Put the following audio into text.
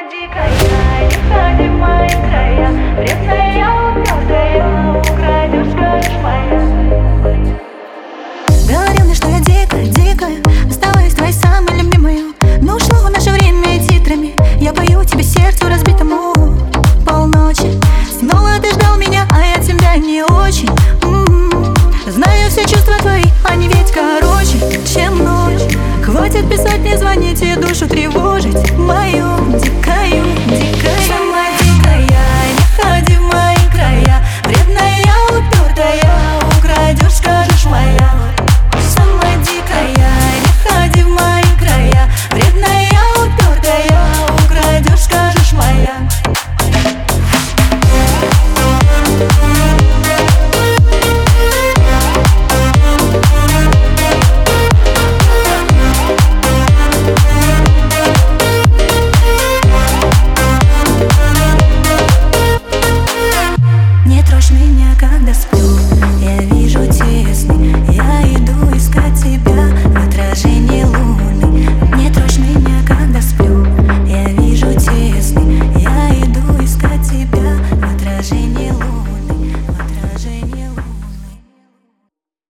дикая, не ходи в мои края. Вредная, упертая, украдешь, скажешь моя. Говорил мне, что я дикая, дикая, осталась твоей самой любимой. Но ушло наше время титрами. Я пою тебе сердцу разбитому. Полночи снова ты ждал меня, а я тебя не очень. Знаю все чувства твои, они ведь короче, чем ночь. Хватит писать, не звонить и душу тревожить мою дикую, дикая. Сама дикая, не ходи в мои края. Вредная, упертая, украдешь, скажешь моя. Сама дикая, не ходи в мои края. Вредная, упертая, украдешь, скажешь моя. Не трожь меня, когда спишь.